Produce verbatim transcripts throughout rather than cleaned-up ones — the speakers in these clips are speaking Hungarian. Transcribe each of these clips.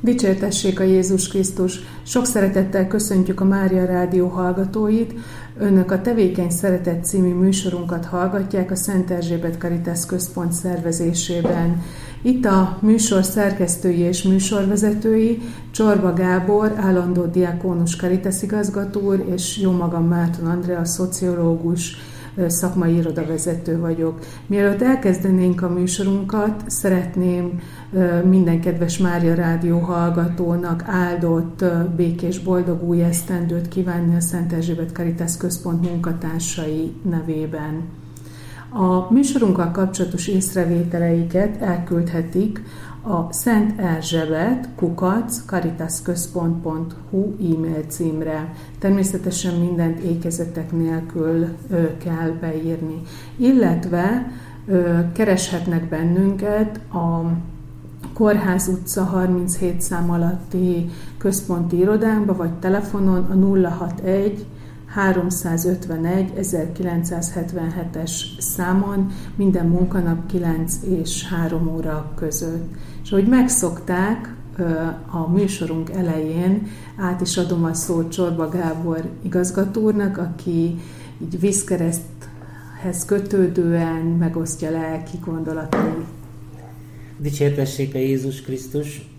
Dicsértessék a Jézus Krisztus! Sok szeretettel köszöntjük a Mária Rádió hallgatóit. Önök a Tevékeny Szeretet című műsorunkat hallgatják a Szent Erzsébet Caritas Központ szervezésében. Itt a műsor szerkesztői és műsorvezetői Csorba Gábor, állandó diakónus Caritas igazgató úr, és jómagam Márton Andrea, szociológus, szakmai irodavezető vagyok. Mielőtt elkezdenénk a műsorunkat, szeretném minden kedves Mária Rádió hallgatónak áldott, békés, boldog új esztendőt kívánni a Szent Erzsébet Caritas Központ munkatársai nevében. A műsorunkkal kapcsolatos észrevételeiket elküldhetik a Szent Erzsébet kukac caritasközpont pont hu e-mail címre. Természetesen mindent ékezetek nélkül ö, kell beírni. Illetve ö, kereshetnek bennünket a Kórház utca harminchét szám alatti központi irodánkba, vagy telefonon a nulla hatvanegy háromszázötvenegy ezerkilencszázhetvenhetes számon minden munkanap kilenc és három óra között. És ahogy megszokták, a műsorunk elején át is adom a szót Csorba Gábor igazgató úrnak, aki így vízkereszthez kötődően megosztja lelki gondolatait. Dicsértessék a Jézus Krisztus!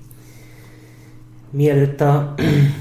Mielőtt a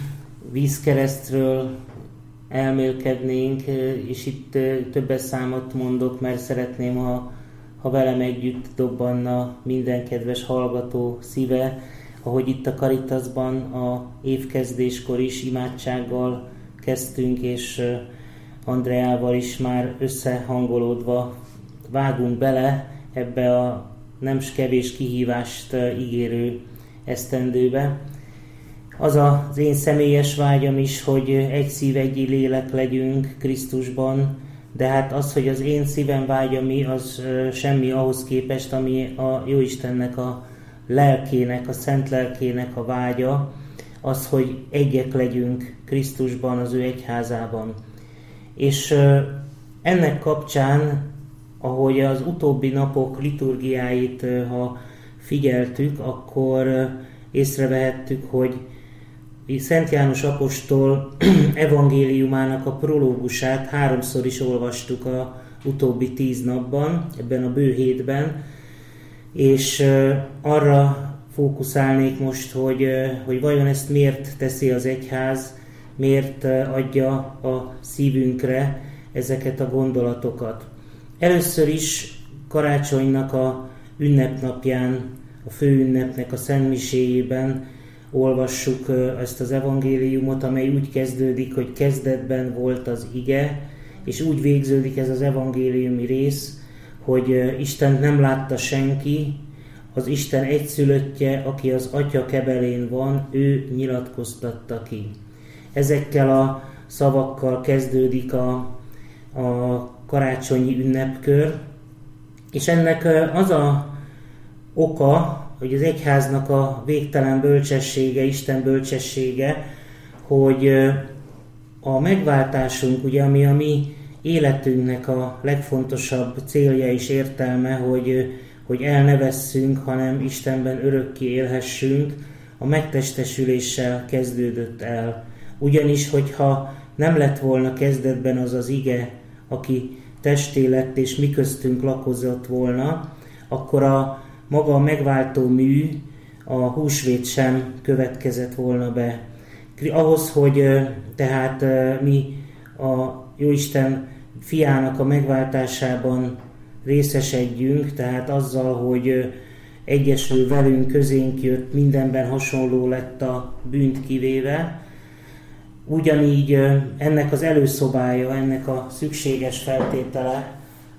vízkeresztről elmélkednénk, és itt többes számot mondok, mert szeretném, ha, ha velem együtt dobbanna minden kedves hallgató szíve, ahogy itt a Caritasban a évkezdéskor is imádsággal kezdtünk, és Andreával is már összehangolódva vágunk bele ebbe a nem kevés kihívást ígérő esztendőbe. Az az én személyes vágyam is, hogy egy szív, egy lélek legyünk Krisztusban, de hát az, hogy az én szívem vágya mi, az semmi ahhoz képest, ami a Jóistennek a lelkének, a szent lelkének a vágya, az, hogy egyek legyünk Krisztusban, az ő egyházában. És ennek kapcsán, ahogy az utóbbi napok liturgiáit, ha figyeltük, akkor észrevehettük, hogy Szent János apostol evangéliumának a prológusát háromszor is olvastuk a utóbbi tíz napban, ebben a bő hétben, és arra fókuszálnék most, hogy, hogy vajon ezt miért teszi az egyház, miért adja a szívünkre ezeket a gondolatokat. Először is karácsonynak a ünnepnapján, a főünnepnek a szentmiséjében olvassuk ezt az evangéliumot, amely úgy kezdődik, hogy kezdetben volt az ige, és úgy végződik ez az evangéliumi rész, hogy Istent nem látta senki, az Isten egyszülöttje, aki az Atya kebelén van, ő nyilatkoztatta ki. Ezekkel a szavakkal kezdődik a, a karácsonyi ünnepkör, és ennek az a oka, hogy az egyháznak a végtelen bölcsessége, Isten bölcsessége, hogy a megváltásunk, ugye, ami a mi életünknek a legfontosabb célja és értelme, hogy, hogy el ne vesszünk, hanem Istenben örökké élhessünk, a megtestesüléssel kezdődött el. Ugyanis, hogyha nem lett volna kezdetben az az ige, aki testé lett és mi köztünk lakozott volna, akkor a maga a megváltó mű, a húsvét sem következett volna be. Ahhoz, hogy tehát mi a Jóisten fiának a megváltásában részesedjünk, tehát azzal, hogy egyesül velünk, közénk jött, mindenben hasonló lett a bűnt kivéve, ugyanígy ennek az előszobája, ennek a szükséges feltétele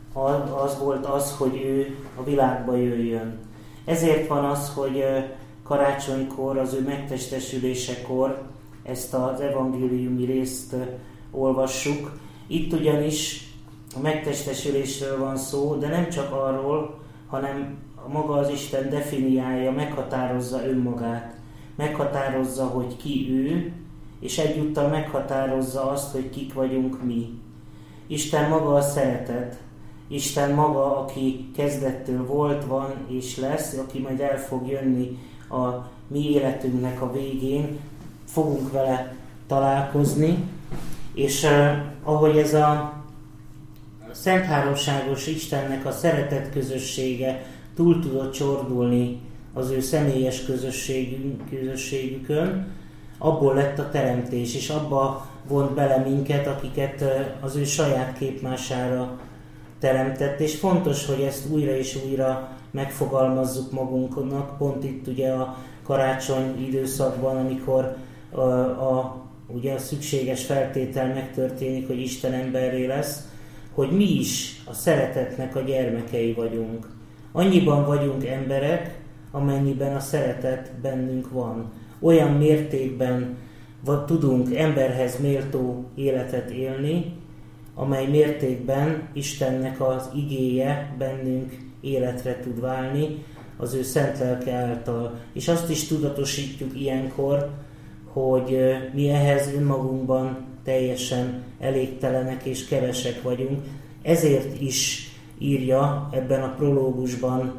az volt az, hogy ő a világba jöjjön. Ezért van az, hogy karácsonykor, az ő megtestesülésekor ezt az evangéliumi részt olvassuk. Itt ugyanis a megtestesülésről van szó, de nem csak arról, hanem maga az Isten definiálja, meghatározza önmagát. Meghatározza, hogy ki ő, és egyúttal meghatározza azt, hogy kik vagyunk mi. Isten maga a szeretet. Isten maga, aki kezdettől volt, van és lesz, aki majd el fog jönni a mi életünknek a végén fogunk vele találkozni, és eh, ahogy ez a Szent Háromságos Istennek a szeretet közössége túl tudott csordulni az ő személyes közösségükön, abból lett a teremtés, és abba vont bele minket, akiket az ő saját képmására teremtett, és fontos, hogy ezt újra és újra megfogalmazzuk magunknak, pont itt ugye a karácsony időszakban, amikor a, a, ugye a szükséges feltétel megtörténik, hogy Isten emberré lesz, hogy mi is a szeretetnek a gyermekei vagyunk. Annyiban vagyunk emberek, amennyiben a szeretet bennünk van. Olyan mértékben vagy tudunk emberhez méltó életet élni, amely mértékben Istennek az igéje bennünk életre tud válni az ő szent lelke által. És azt is tudatosítjuk ilyenkor, hogy mi ehhez önmagunkban teljesen elégtelenek és kevesek vagyunk. Ezért is írja ebben a prológusban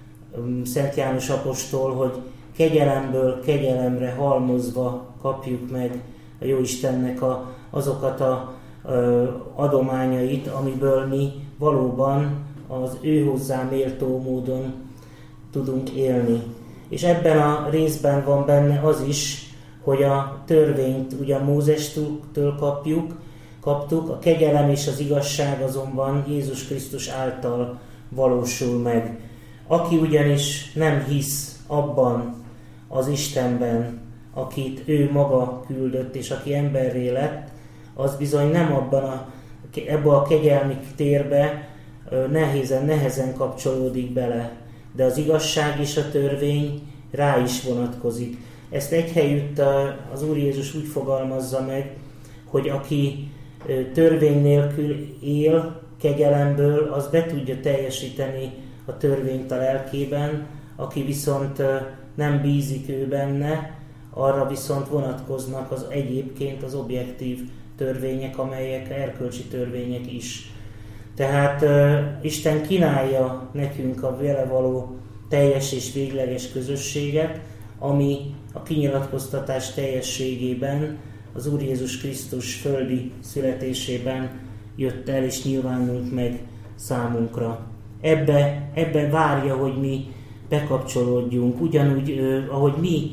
Szent János apostol, hogy kegyelemből kegyelemre halmozva kapjuk meg a Jóistennek a, azokat a ö, adományait, amiből mi valóban az ő hozzá méltó módon tudunk élni. És ebben a részben van benne az is, hogy a törvényt ugye Mózestől kapjuk, kaptuk, a kegyelem és az igazság azonban Jézus Krisztus által valósul meg. Aki ugyanis nem hisz abban az Istenben, akit ő maga küldött, és aki emberré lett, az bizony nem abban a, ebbe a kegyelmi térbe nehézen, nehezen kapcsolódik bele. De az igazság és a törvény rá is vonatkozik. Ezt egyhelyütt az Úr Jézus úgy fogalmazza meg, hogy aki törvény nélkül él kegyelemből, az be tudja teljesíteni a törvényt a lelkében, aki viszont nem bízik ő benne, arra viszont vonatkoznak az egyébként az objektív törvények, amelyek erkölcsi törvények is. Tehát uh, Isten kínálja nekünk a vele való teljes és végleges közösséget, ami a kinyilatkoztatás teljességében, az Úr Jézus Krisztus földi születésében jött el és nyilvánult meg számunkra. Ebbe, ebbe várja, hogy mi bekapcsolódjunk, ugyanúgy, uh, ahogy mi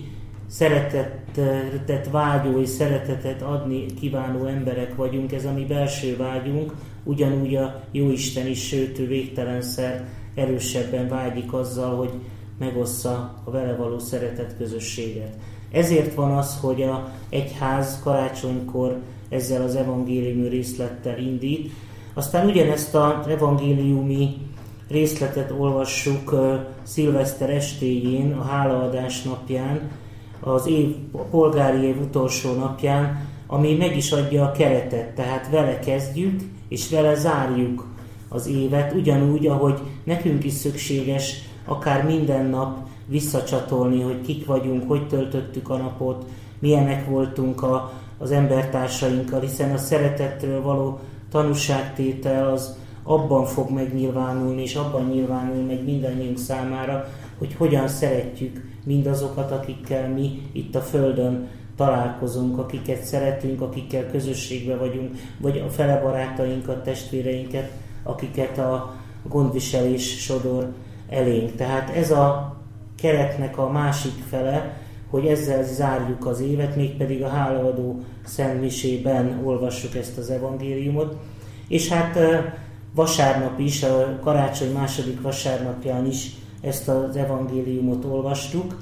szeretetet vágyó és szeretetet adni kívánó emberek vagyunk, ez a mi belső vágyunk, ugyanúgy a Jóisten is, sőt, ő végtelenszer erősebben vágyik azzal, hogy megossza a vele való szeretet közösséget. Ezért van az, hogy a egyház karácsonykor ezzel az evangéliumi részlettel indít. Aztán ugyanezt az evangéliumi részletet olvassuk uh, szilveszter estéjén, a hálaadás napján, az év, a polgári év utolsó napján, ami meg is adja a keretet, tehát vele kezdjük, és vele zárjuk az évet, ugyanúgy, ahogy nekünk is szükséges akár minden nap visszacsatolni, hogy kik vagyunk, hogy töltöttük a napot, milyenek voltunk a, az embertársainkkal, hiszen a szeretetről való tanúságtétel az abban fog megnyilvánulni, és abban nyilvánul meg mindannyiunk számára, hogy hogyan szeretjük mindazokat, akikkel mi itt a Földön találkozunk, akiket szeretünk, akikkel közösségben vagyunk, vagy a fele barátainkat, testvéreinket, akiket a gondviselés sodor elénk. Tehát ez a keretnek a másik fele, hogy ezzel zárjuk az évet, mégpedig a hálaadó szentmisében olvassuk ezt az evangéliumot. És hát vasárnap is, a karácsony második vasárnapján is ezt az evangéliumot olvastuk,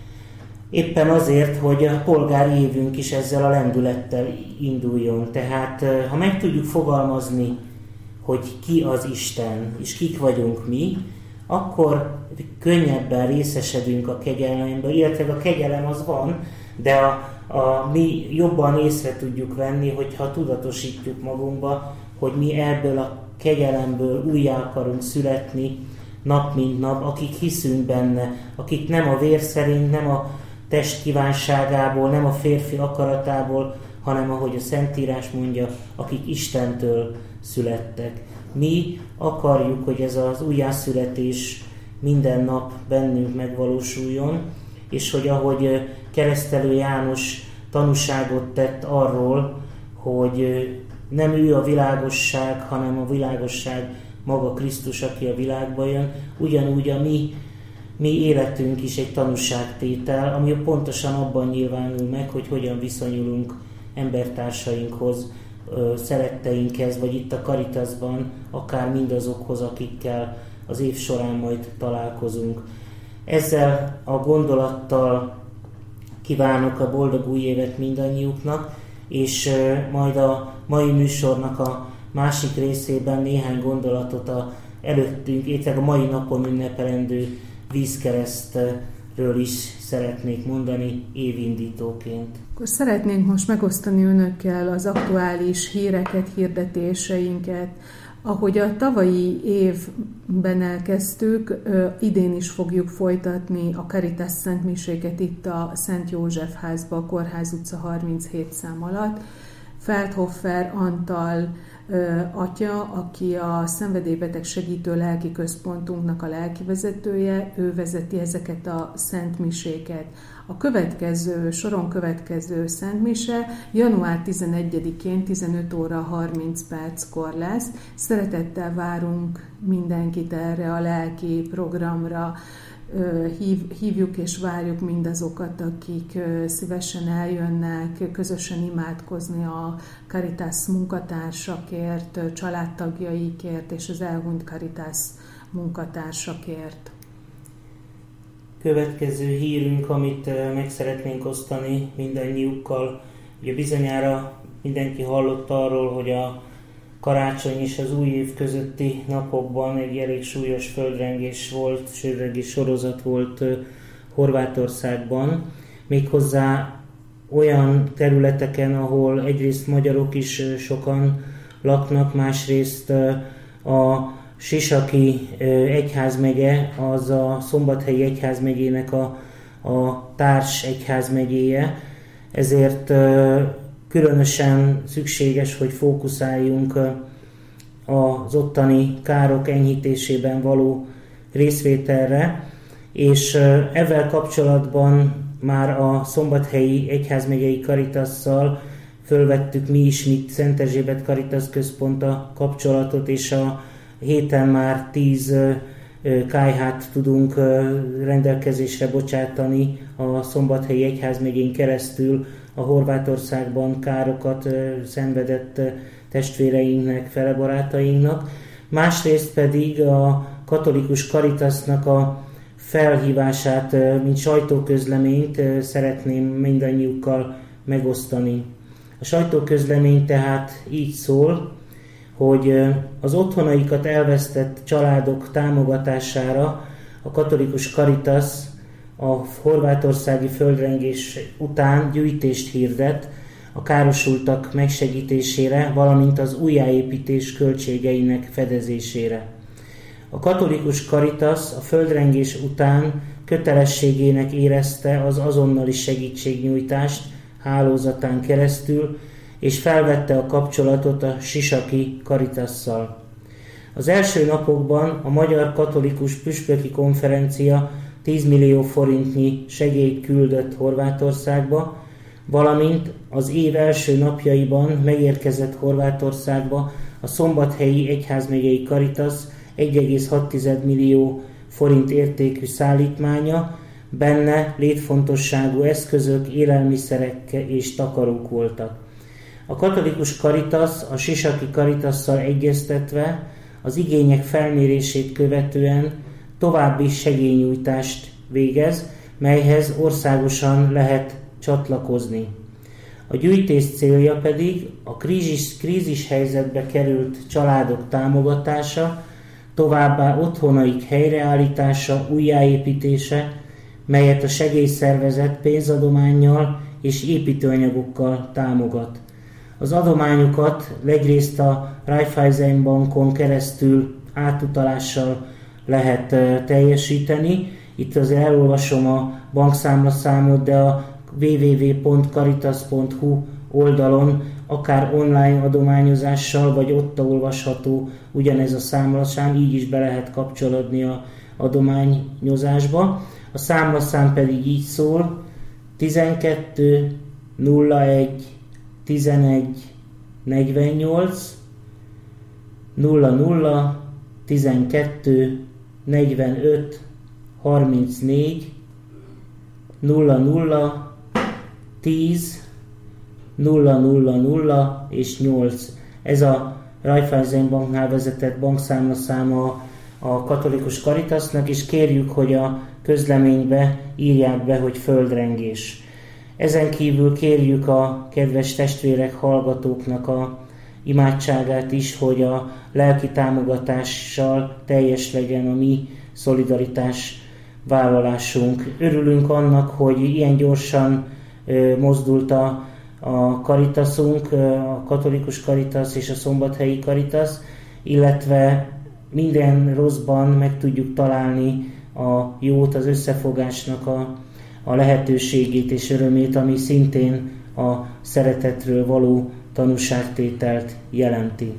éppen azért, hogy a polgári évünk is ezzel a lendülettel induljon. Tehát ha meg tudjuk fogalmazni, hogy ki az Isten, és kik vagyunk mi, akkor könnyebben részesedünk a kegyelemben, illetve a kegyelem az van, de a, a, mi jobban észre tudjuk venni, hogyha tudatosítjuk magunkba, hogy mi ebből a kegyelemből újjá akarunk születni nap mint nap, akik hiszünk benne, akik nem a vér szerint, nem a test kívánságából, nem a férfi akaratából, hanem ahogy a Szentírás mondja, akik Istentől születtek. Mi akarjuk, hogy ez az újjászületés minden nap bennünk megvalósuljon, és hogy ahogy Keresztelő János tanúságot tett arról, hogy nem ő a világosság, hanem a világosság maga Krisztus, aki a világba jön, ugyanúgy a mi, mi életünk is egy tanúságtétel, ami pontosan abban nyilvánul meg, hogy hogyan viszonyulunk embertársainkhoz, szeretteinkhez, vagy itt a Caritasban, akár mindazokhoz, akikkel az év során majd találkozunk. Ezzel a gondolattal kívánok a boldog új évet mindannyiuknak, és majd a mai műsornak a másik részében néhány gondolatot a előttünk, illetve a mai napon ünnepelendő vízkeresztről is szeretnék mondani évindítóként. Akkor szeretnénk most megosztani önökkel az aktuális híreket, hirdetéseinket. Ahogy a tavalyi évben elkezdtük, idén is fogjuk folytatni a Caritas szentmiséket itt a Szent József házba, a Kórház utca harminchét szám alatt. Feldhofer Antal atya, aki a Szenvedélybeteg Segítő Lelki Központunknak a lelkivezetője, ő vezeti ezeket a szentmiséket. A következő, soron következő szentmise január tizenegyedikén tizenöt óra harminc perckor lesz. Szeretettel várunk mindenkit erre a lelki programra. Hív, hívjuk és várjuk mindazokat, akik szívesen eljönnek közösen imádkozni a Caritas munkatársakért, családtagjaikért és az elhunyt Caritas munkatársakért. Következő hírünk, amit meg szeretnénk osztani mindannyiukkal, ugye bizonyára mindenki hallott arról, hogy a karácsony és az új év közötti napokban egy elég súlyos földrengés volt, földrengés sorozat volt Horvátországban, méghozzá olyan területeken, ahol egyrészt magyarok is sokan laknak, másrészt a Sisaki egyházmegye, az a Szombathelyi egyházmegyének a, a társ egyházmegyéje, ezért különösen szükséges, hogy fókuszáljunk az ottani károk enyhítésében való részvételre, és ezzel kapcsolatban már a Szombathelyi egyházmegyei Caritasszal fölvettük mi is, mint Szent Erzsébet Caritas Központ a kapcsolatot, és a héten már tíz kályhát tudunk rendelkezésre bocsátani a Szombathelyi egyházmegyén keresztül a Horvátországban károkat szenvedett testvéreinknek, felebarátainknak. Másrészt pedig a katolikus Caritasnak a felhívását, mint sajtóközleményt szeretném mindannyiukkal megosztani. A sajtóközlemény tehát így szól, hogy az otthonaikat elvesztett családok támogatására a katolikus Caritas a horvátországi földrengés után gyűjtést hirdet a károsultak megsegítésére, valamint az újjáépítés költségeinek fedezésére. A katolikus Caritas a földrengés után kötelességének érezte az azonnali segítségnyújtást hálózatán keresztül, és felvette a kapcsolatot a Sisaki Caritasszal. Az első napokban a Magyar Katolikus Püspöki Konferencia tíz millió forintnyi segélyt küldött Horvátországba, valamint az év első napjaiban megérkezett Horvátországba a Szombathelyi egyházmegyei Caritas egy egész hat millió forint értékű szállítmánya, benne létfontosságú eszközök, élelmiszerek és takarók voltak. A katolikus Caritas a Sisaki Caritasszal egyeztetve az igények felmérését követően további segélynyújtást végez, melyhez országosan lehet csatlakozni. A gyűjtés célja pedig a krízis, krízis helyzetbe került családok támogatása, továbbá otthonaik helyreállítása, újjáépítése, melyet a segélyszervezet pénzadománnyal és építőanyagokkal támogat. Az adományokat egyrészt a Raiffeisen Bankon keresztül átutalással lehet teljesíteni. Itt azért elolvasom a bankszámlaszámot, de a double-u double-u double-u pont caritas pont hu oldalon akár online adományozással, vagy ott olvasható ugyanez a számlaszám, így is be lehet kapcsolódni a adományozásba. A számlaszám pedig így szól: tizenkettő nulla egy tizenegy negyvennyolc nulla nulla tizenkettő negyvenöt harmincnégy nulla nulla tíz nulla nulla nulla és nyolc. Ez a Raiffeisenbanknál vezetett bankszámlaszáma a Katolikus Caritasnak, és kérjük, hogy a közleménybe írják be, hogy földrengés. Ezen kívül kérjük a kedves testvérek, hallgatóknak a imádságát is, hogy a lelki támogatással teljes legyen a mi szolidaritás vállalásunk. Örülünk annak, hogy ilyen gyorsan mozdult a, a Caritasunk, a Katolikus Caritas és a Szombathelyi Caritas, illetve minden rosszban meg tudjuk találni a jót, az összefogásnak a, a lehetőségét és örömét, ami szintén a szeretetről való tanúságtételt jelenti.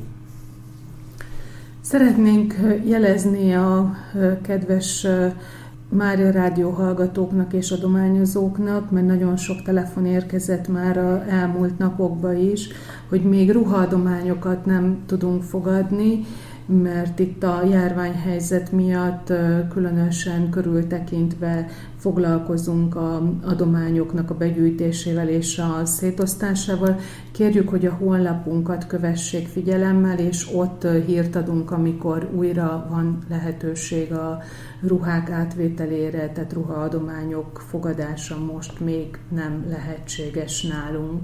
Szeretnénk jelezni a kedves Mária Rádió hallgatóknak és adományozóknak, mert nagyon sok telefon érkezett már az elmúlt napokban is, hogy még ruhaadományokat nem tudunk fogadni, mert itt a járványhelyzet miatt különösen körültekintve foglalkozunk az adományoknak a begyűjtésével és a szétosztásával. Kérjük, hogy a honlapunkat kövessék figyelemmel, és ott hírt adunk, amikor újra van lehetőség a ruhák átvételére, tehát ruhaadományok fogadása most még nem lehetséges nálunk.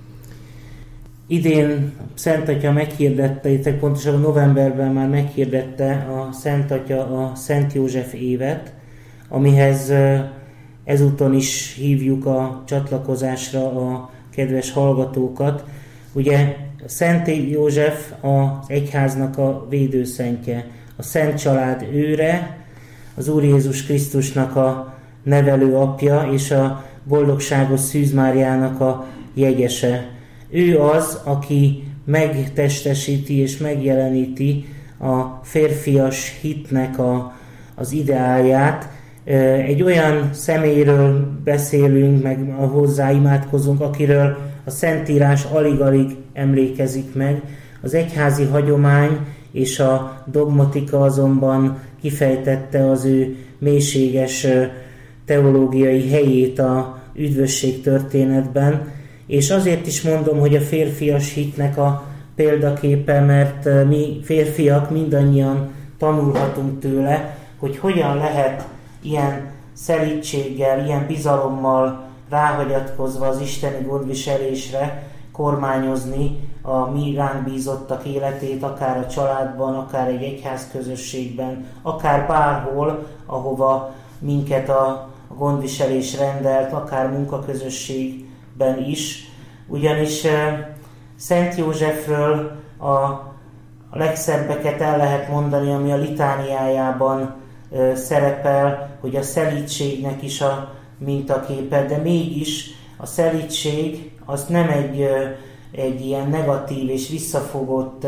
Idén Szent Atya meghirdette, pontosabban novemberben már meghirdette a Szent Atya a Szent József évet, amihez ezúton is hívjuk a csatlakozásra a kedves hallgatókat. Ugye Szent József az egyháznak a védőszentje, a Szent Család őre, az Úr Jézus Krisztusnak a nevelő apja és a boldogságos Szűz Máriának a jegyese. Ő az, aki megtestesíti és megjeleníti a férfias hitnek a, az ideálját. Egy olyan személyről beszélünk, meg hozzá imádkozunk, akiről a Szentírás alig-alig emlékezik meg. Az egyházi hagyomány és a dogmatika azonban kifejtette az ő mélységes teológiai helyét a üdvösség történetben. És azért is mondom, hogy a férfias hitnek a példaképe, mert mi férfiak mindannyian tanulhatunk tőle, hogy hogyan lehet ilyen szelídséggel, ilyen bizalommal ráhagyatkozva az isteni gondviselésre kormányozni a mi ránk bízottak életét, akár a családban, akár egy egyházközösségben, akár bárhol, ahova minket a gondviselés rendelt, akár munkaközösség is, ugyanis Szent Józsefről a, a legszebbeket el lehet mondani, ami a litániájában szerepel, hogy a szelídségnek is a mintaképe, de mégis a szelídség az nem egy, egy ilyen negatív és visszafogott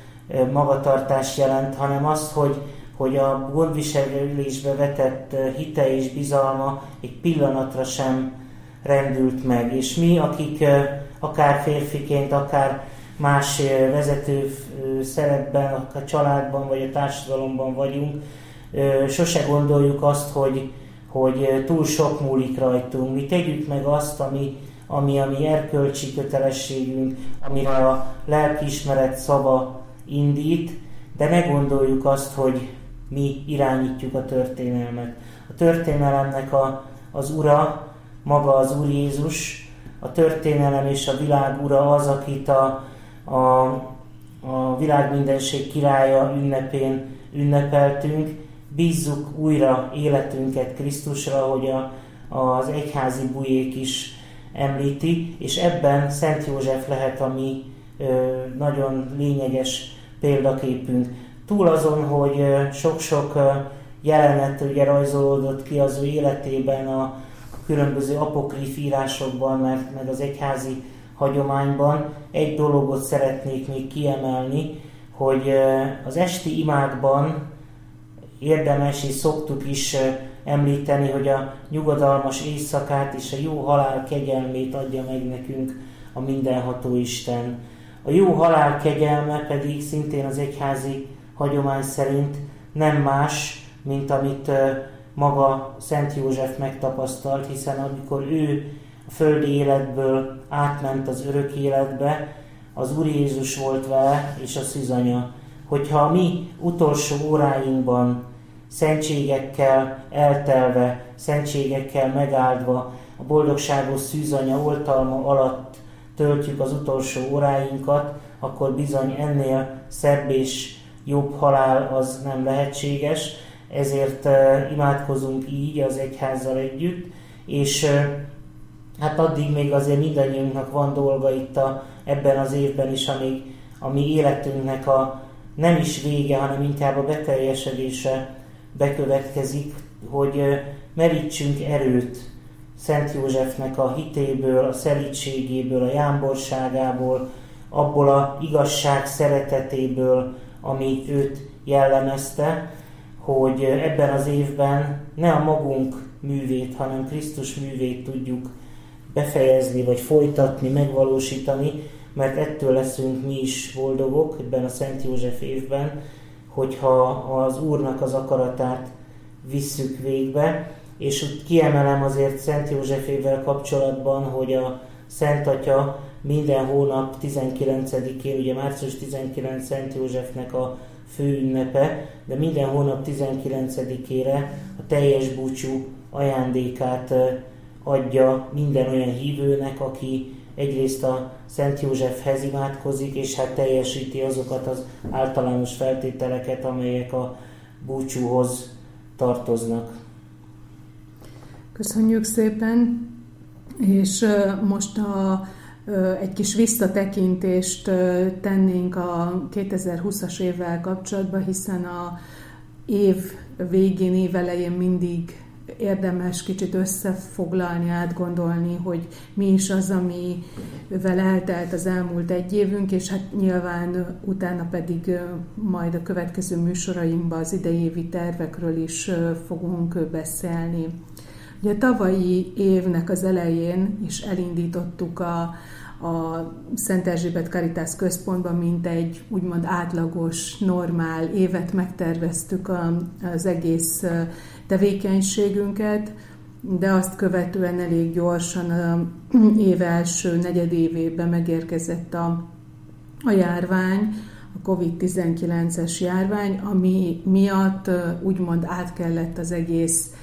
magatartás jelent, hanem azt, hogy, hogy a gondviselésbe vetett hite és bizalma egy pillanatra sem rendült meg. És mi, akik akár férfiként, akár más vezető szerepben, a családban vagy a társadalomban vagyunk, sose gondoljuk azt, hogy, hogy túl sok múlik rajtunk. Mi tegyük meg azt, ami, ami a mi erkölcsi kötelességünk, amire a lelkiismeret szava indít, de ne gondoljuk azt, hogy mi irányítjuk a történelmet. A történelemnek a, az ura maga az Úr Jézus, a történelem és a világ ura az, akit a, a, a világ mindenség királya ünnepén ünnepeltünk. Bízzuk újra életünket Krisztusra, hogy a, az egyházi bujék is említi, és ebben Szent József lehet a mi ö, nagyon lényeges példaképünk. Túl azon, hogy ö, sok-sok ö, jelenet ugye rajzolódott ki az ő életében a különböző apokrif írásokban, mert meg az egyházi hagyományban, egy dologot szeretnék még kiemelni, hogy az esti imákban érdemes és szoktuk is említeni, hogy a nyugodalmas éjszakát és a jó halál kegyelmét adja meg nekünk a mindenható Isten. A jó halál kegyelme pedig szintén az egyházi hagyomány szerint nem más, mint amit maga Szent József megtapasztalt, hiszen amikor ő a földi életből átment az örök életbe, az Úr Jézus volt vele, és a szűzanya. Hogyha a mi utolsó óráinkban szentségekkel eltelve, szentségekkel megáldva, a boldogságos szűzanya oltalma alatt töltjük az utolsó óráinkat, akkor bizony ennél szebb és jobb halál az nem lehetséges, ezért uh, imádkozunk így az egyházzal együtt, és uh, hát addig még azért mindannyiunknak van dolga itt a, ebben az évben is, amíg a mi életünknek a nem is vége, hanem inkább a beteljesedése bekövetkezik, hogy uh, merítsünk erőt Szent Józsefnek a hitéből, a szelídségéből, a jámborságából, abból a igazság szeretetéből, ami őt jellemezte, hogy ebben az évben ne a magunk művét, hanem Krisztus művét tudjuk befejezni, vagy folytatni, megvalósítani, mert ettől leszünk mi is boldogok ebben a Szent József évben, hogyha az Úrnak az akaratát visszük végbe. És úgy kiemelem azért Szent Józsefével kapcsolatban, hogy a Szent Atya minden hónap tizenkilencedikén, ugye március tizenkilencedike Szent Józsefnek a fő ünnepe, de minden hónap tizenkilencedikére a teljes búcsú ajándékát adja minden olyan hívőnek, aki egyrészt a Szent Józsefhez imádkozik, és hát teljesíti azokat az általános feltételeket, amelyek a búcsúhoz tartoznak. Köszönjük szépen, és most a, egy kis visszatekintést tennénk a kétezer-húszas évvel kapcsolatban, hiszen a év végén, év elején mindig érdemes kicsit összefoglalni, átgondolni, hogy mi is az, amivel eltelt az elmúlt egy évünk, és hát nyilván utána pedig majd a következő műsorainkban az idei tervekről is fogunk beszélni. Ugye a tavalyi évnek az elején is elindítottuk a, a Szent Erzsébet Caritas Központban, mint egy úgymond átlagos, normál évet megterveztük a, az egész tevékenységünket, de azt követően elég gyorsan a év első negyedévében megérkezett a, a járvány, a kovid tizenkilences járvány, ami miatt úgymond át kellett az egész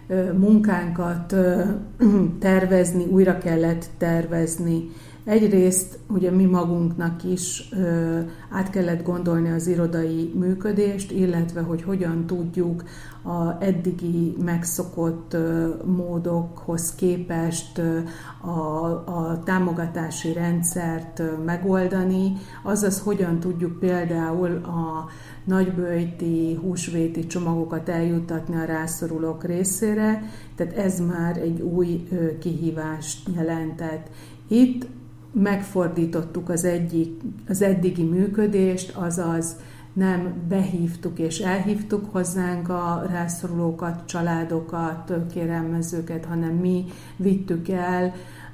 munkánkat tervezni, újra kellett tervezni. Egyrészt ugye mi magunknak is ö, át kellett gondolni az irodai működést, illetve hogy hogyan tudjuk a eddigi megszokott ö, módokhoz képest ö, a, a támogatási rendszert ö, megoldani, azaz hogyan tudjuk például a nagyböjti, húsvéti csomagokat eljuttatni a rászorulók részére, tehát ez már egy új ö, kihívást jelentett. Itt megfordítottuk az, egyik, az eddigi működést, azaz nem behívtuk és elhívtuk hozzánk a rászorulókat, családokat, kérelmezőket, hanem mi vittük el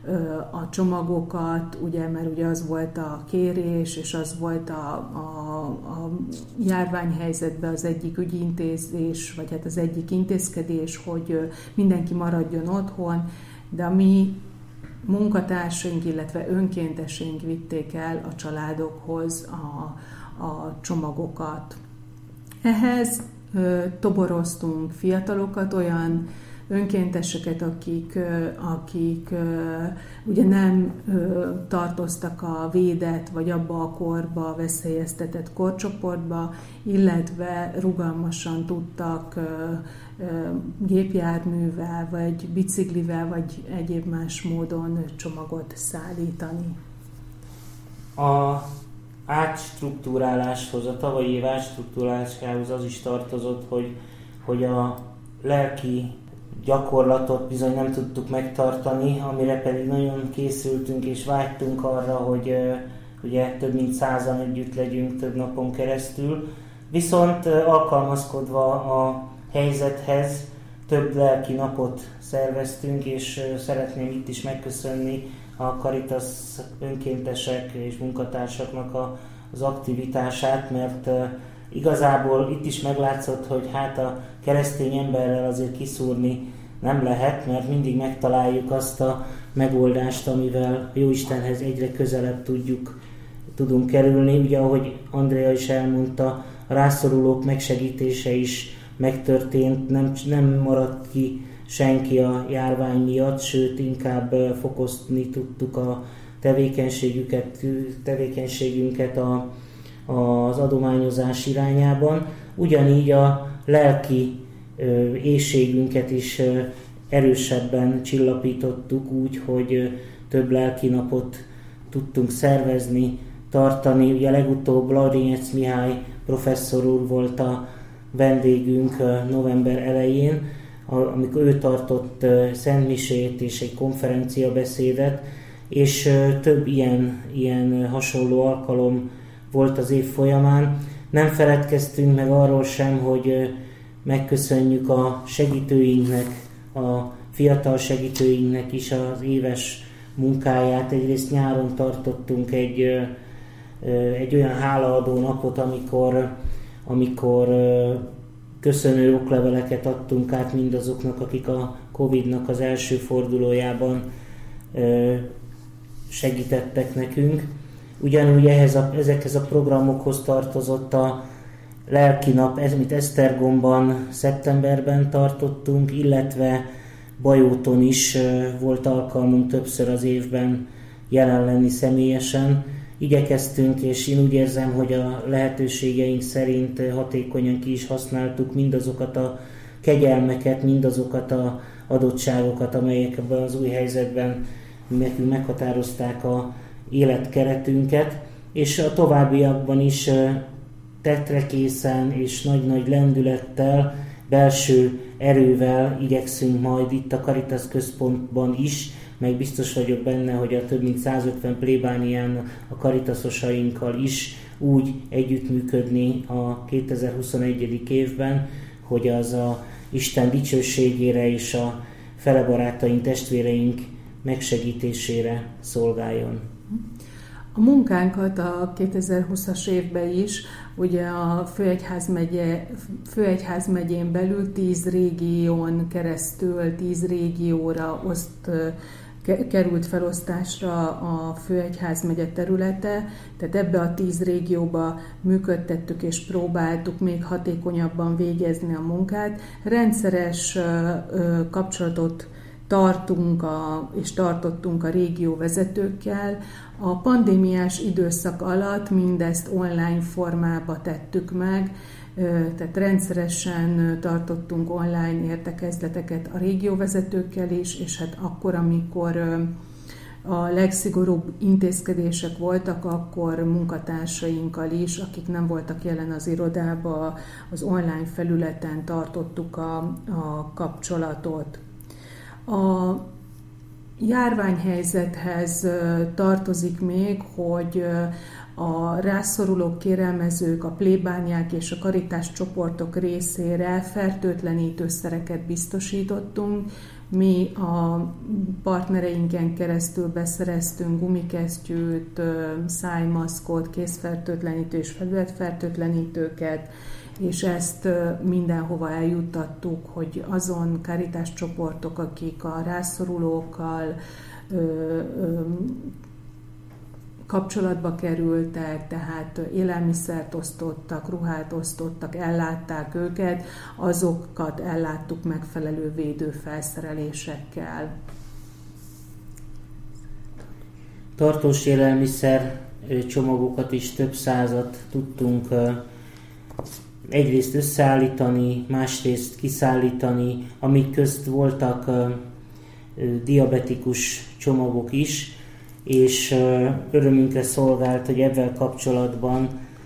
a csomagokat, ugye, mert ugye az volt a kérés, és az volt a, a, a járványhelyzetben az egyik ügyintézés, vagy hát az egyik intézkedés, hogy mindenki maradjon otthon, de a mi munkatársaink, illetve önkénteseink vitték el a családokhoz a, a csomagokat. Ehhez ö, toboroztunk fiatalokat, olyan önkénteseket, akik, ö, akik ö, ugye nem ö, tartoztak a védett vagy abba a korba veszélyeztetett korcsoportba, illetve rugalmasan tudtak ö, gépjárművel, vagy biciklivel, vagy egyéb más módon csomagot szállítani. A átstruktúráláshoz, a tavalyi év átstruktúrálásához az is tartozott, hogy, hogy a lelki gyakorlatot bizony nem tudtuk megtartani, amire pedig nagyon készültünk és vágytunk arra, hogy ugye több mint százan együtt legyünk több napon keresztül. Viszont alkalmazkodva a helyzethez több lelki napot szerveztünk, és szeretném itt is megköszönni a Caritas önkéntesek és munkatársaknak a, az aktivitását, mert igazából itt is meglátszott, hogy hát a keresztény emberrel azért kiszúrni nem lehet, mert mindig megtaláljuk azt a megoldást, amivel Jóistenhez egyre közelebb tudjuk, tudunk kerülni. Ugye, ahogy Andrea is elmondta, a rászorulók megsegítése is megtörtént, nem, nem maradt ki senki a járvány miatt, sőt inkább fokozni tudtuk a tevékenységüket, tevékenységünket a, az adományozás irányában. Ugyanígy a lelki ö, éhségünket is ö, erősebben csillapítottuk úgy, hogy ö, több lelki napot tudtunk szervezni, tartani. Ugye legutóbb Laurinyec Mihály professzor úr volt a vendégünk ö, november elején, amikor ő tartott uh, szentmisét és egy konferenciabeszédet, és uh, több ilyen, ilyen uh, hasonló alkalom volt az év folyamán. Nem feledkeztünk meg arról sem, hogy uh, megköszönjük a segítőinknek, a fiatal segítőinknek is az éves munkáját. Egyrészt nyáron tartottunk egy, uh, uh, egy olyan hálaadó napot, amikor, amikor uh, köszönő okleveleket adtunk át mindazoknak, akik a Covidnak az első fordulójában segítettek nekünk. Ugyanúgy ehhez a, ezekhez a programokhoz tartozott a lelki nap, ez, amit Esztergomban szeptemberben tartottunk, illetve Bajóton is volt alkalmunk többször az évben jelen lenni személyesen. Igyekeztünk, és én úgy érzem, hogy a lehetőségeink szerint hatékonyan ki is használtuk mindazokat a kegyelmeket, mindazokat az adottságokat, amelyek ebben az új helyzetben nekünk meghatározták az életkeretünket, és a továbbiakban is tetrekészen és nagy-nagy lendülettel, belső erővel igyekszünk majd itt a Caritas központban is, meg biztos vagyok benne, hogy a több mint százötven plébánián a Caritasosainkkal is úgy együttműködni a kétezer-huszonegyedik évben, hogy az a Isten dicsőségére és a fele barátaink, testvéreink megsegítésére szolgáljon. A munkánkat a kétezer-húszas évben is ugye a Főegyházmegye, Főegyházmegyén belül tíz régión keresztül, tíz régióra oszt, került felosztásra a Főegyházmegye területe, tehát ebbe a tíz régióba működtettük és próbáltuk még hatékonyabban végezni a munkát. Rendszeres kapcsolatot tartunk a, és tartottunk a régió vezetőkkel. A pandémiás időszak alatt mindezt online formába tettük meg, tehát rendszeresen tartottunk online értekezleteket a régióvezetőkkel is, és hát akkor, amikor a legszigorúbb intézkedések voltak, akkor munkatársainkkal is, akik nem voltak jelen az irodába, az online felületen tartottuk a, a kapcsolatot. A járványhelyzethez tartozik még, hogy a rászorulók, kérelmezők, a plébániák és a karitás csoportok részére fertőtlenítőszereket biztosítottunk. Mi a partnereinken keresztül beszereztünk gumikesztyűt, szájmaszkot, kézfertőtlenítő és felületfertőtlenítőket, és ezt mindenhova eljuttattuk, hogy azon karitás csoportok, akik a rászorulókkal ö, ö, kapcsolatba kerültek, tehát élelmiszert osztottak, ruhát osztottak, ellátták őket, azokat elláttuk megfelelő védőfelszerelésekkel. Tartós élelmiszer csomagokat is több százat tudtunk egyrészt összeállítani, másrészt kiszállítani, amik közt voltak diabetikus csomagok is, és örömünkre szolgált, hogy ebben kapcsolatban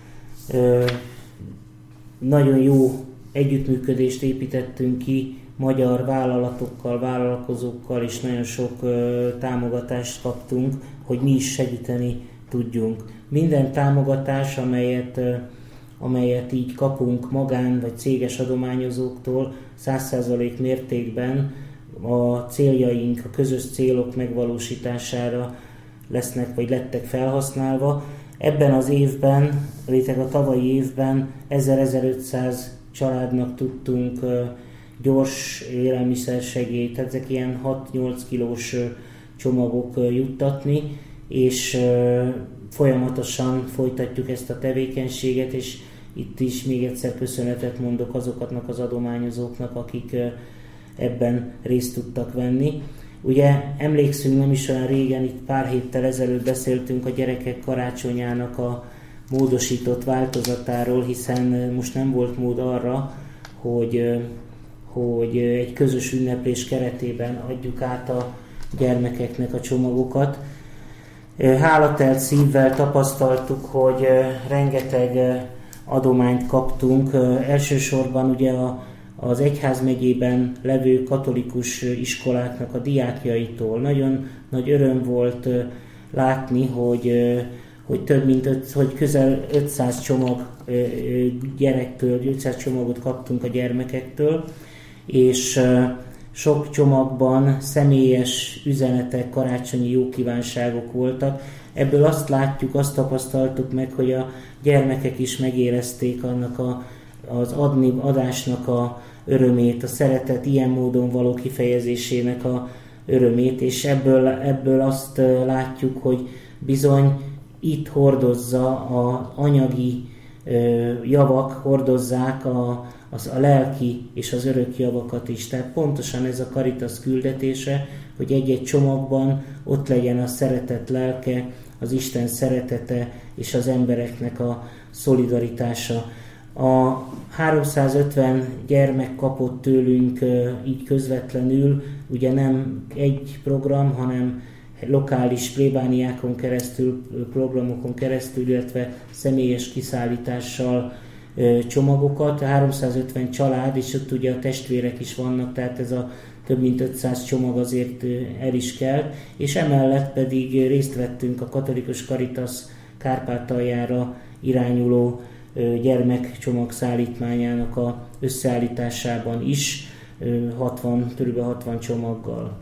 nagyon jó együttműködést építettünk ki magyar vállalatokkal, vállalkozókkal, és nagyon sok támogatást kaptunk, hogy mi is segíteni tudjunk. Minden támogatás, amelyet amelyet így kapunk magán vagy céges adományozóktól, száz százalék mértékben a céljaink, a közös célok megvalósítására lesznek vagy lettek felhasználva. Ebben az évben, illetve a tavalyi évben ezer-ezerötszáz családnak tudtunk gyors élelmiszersegélyt, tehát ezek ilyen hat-nyolc kilós csomagok juttatni, és folyamatosan folytatjuk ezt a tevékenységet, és itt is még egyszer köszönetet mondok azoknak az adományozóknak, akik ebben részt tudtak venni. Ugye emlékszünk, nem is olyan régen, itt pár héttel ezelőtt beszéltünk a gyerekek karácsonyának a módosított változatáról, hiszen most nem volt mód arra, hogy, hogy egy közös ünneplés keretében adjuk át a gyermekeknek a csomagokat. Hálatelt szívvel tapasztaltuk, hogy rengeteg adományt kaptunk. Elsősorban ugye a, az egyházmegyében levő katolikus iskoláknak a diákjaitól. Nagyon nagy öröm volt látni, hogy, hogy több mint öt, hogy közel ötszáz csomag gyerektől, ötszáz csomagot kaptunk a gyermekektől, és sok csomagban személyes üzenetek, karácsonyi jókívánságok voltak. Ebből azt látjuk, azt tapasztaltuk meg, hogy a gyermekek is megérezték annak a, az adni, adásnak a örömét, a szeretet ilyen módon való kifejezésének a örömét, és ebből, ebből azt látjuk, hogy bizony itt hordozza az anyagi javak, hordozzák a az a lelki és az örök javakat is. Tehát pontosan ez a Caritas küldetése, hogy egy-egy csomagban ott legyen a szeretet lelke, az Isten szeretete és az embereknek a szolidaritása. A háromszázötven gyermek kapott tőlünk így közvetlenül, ugye nem egy program, hanem lokális plébániákon keresztül, programokon keresztül, illetve személyes kiszállítással csomagokat, háromszázötven család, és ott ugye a testvérek is vannak, tehát ez a több mint ötszáz csomag azért el is kell, és emellett pedig részt vettünk a Katolikus Caritas Kárpátaljára irányuló gyermekcsomag szállítmányának a összeállításában is, hatvan, kb. hatvan csomaggal.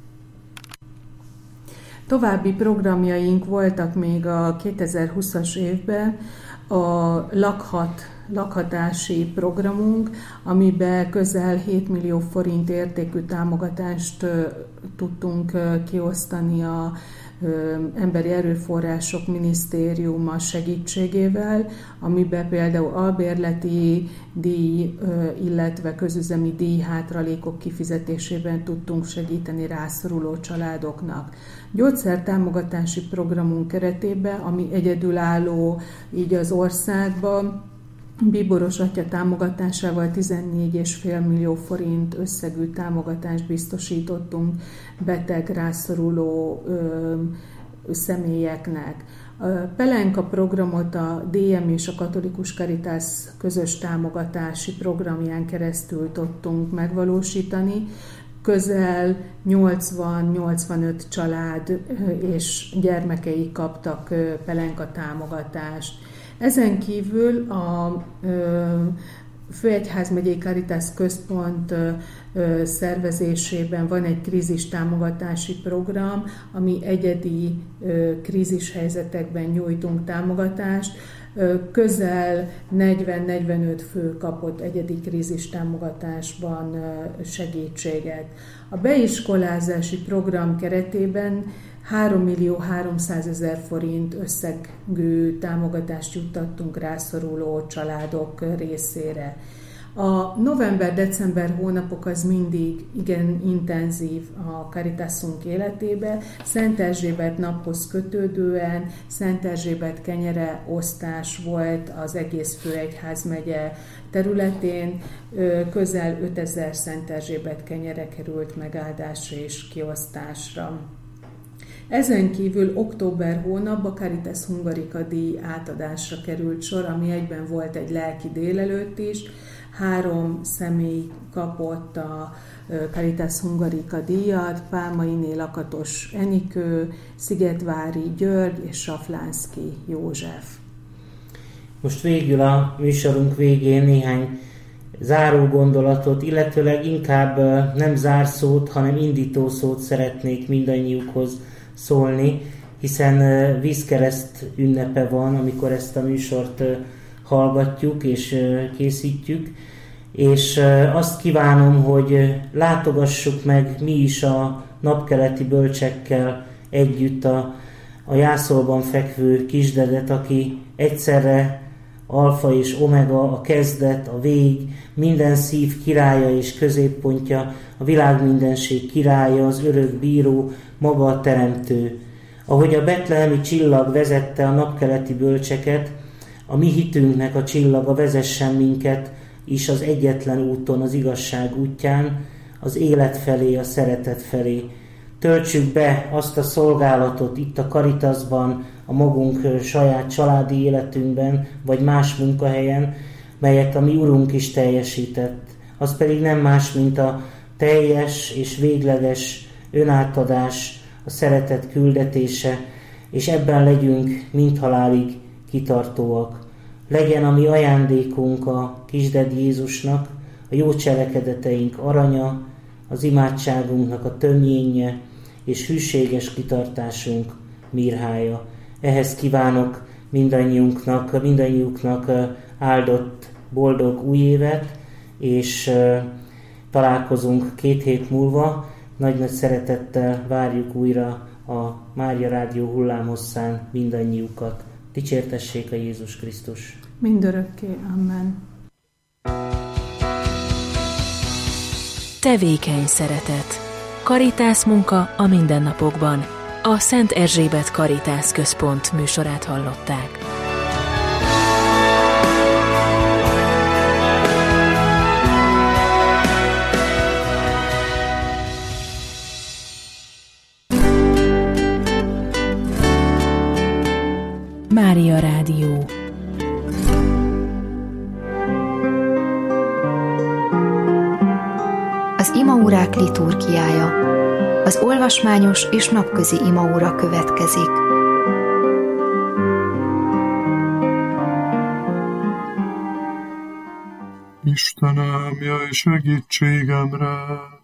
További programjaink voltak még a kétezer-húszas évben, a lakhat, lakhatási programunk, amiben közel hét millió forint értékű támogatást tudtunk kiosztani a Emberi Erőforrások Minisztériuma segítségével, amiben például albérleti díj, illetve közüzemi díj hátralékok kifizetésében tudtunk segíteni rászoruló családoknak. Gyógyszertámogatási programunk keretében, ami egyedülálló így az országban, Bíboros Atya támogatásával tizennégy egész öt millió forint összegű támogatást biztosítottunk beteg, rászoruló ö, személyeknek. A Pelenka programot a dé em és a Katolikus Caritas közös támogatási programján keresztül tudtunk megvalósítani. Közel nyolcvan-nyolcvanöt család és gyermekei kaptak Pelenka támogatást. Ezen kívül a Főegyházmegyei Caritas Központ szervezésében van egy krízis támogatási program, ami egyedi krízis helyzetekben nyújtunk támogatást. Közel negyven-negyvenöt fő kapott egyedi krízis támogatásban segítséget. A beiskolázási program keretében három millió háromszázezer forint összegű támogatást juttattunk rászoruló családok részére. A november-december hónapok az mindig igen intenzív a Caritasunk életébe. Szent Erzsébet naphoz kötődően Szent Erzsébet kenyere osztás volt az egész Főegyházmegye területén. Közel ötezer Szent Erzsébet kenyere került megáldásra és kiosztásra. Ezen kívül október hónapban Caritas Hungarica díj átadásra került sor, ami egyben volt egy lelki délelőtt is. Három személy kapott a Caritas Hungarica díjat, Pálmainé Lakatos Enikő, Szigetvári György és Saflánszky József. Most végül a műsorunk végén néhány záró gondolatot, illetőleg inkább nem zárszót, hanem indítószót szeretnék mindannyiukhoz szólni, hiszen vízkereszt ünnepe van, amikor ezt a műsort hallgatjuk és készítjük, és azt kívánom, hogy látogassuk meg mi is a napkeleti bölcsekkel együtt a, a jászolban fekvő kisdedet, aki egyszerre alfa és omega, a kezdet, a vég, minden szív királya és középpontja, a világ mindenség királya, az örök bíró, maga a teremtő. Ahogy a betlehemi csillag vezette a napkeleti bölcseket, a mi hitünknek a csillaga vezessen minket is az egyetlen úton, az igazság útján, az élet felé, a szeretet felé. Töltsük be azt a szolgálatot itt a Caritasban, a magunk saját családi életünkben, vagy más munkahelyen, melyet a mi Urunk is teljesített. Az pedig nem más, mint a teljes és végleges önátadás, a szeretet küldetése, és ebben legyünk mindhalálig kitartóak. Legyen a mi ajándékunk a kisded Jézusnak, a jó cselekedeteink aranya, az imádságunknak a tömjénje, és hűséges kitartásunk mirhája. Ehhez kívánok mindannyiunknak, mindannyiuknak áldott, boldog új évet, és találkozunk két hét múlva. Nagy-nagy szeretettel várjuk újra a Mária Rádió hullámhosszán mindannyiukat. Dicsértessék a Jézus Krisztus! Mindörökké. Amen. Tevékeny szeretet. Caritas munka a mindennapokban. A Szent Erzsébet Caritas Központ műsorát hallották. Mária Rádió. Az imaórák liturgiája. Az olvasmányos és napközi imaóra következik. Istenem, jöjj segítségemre!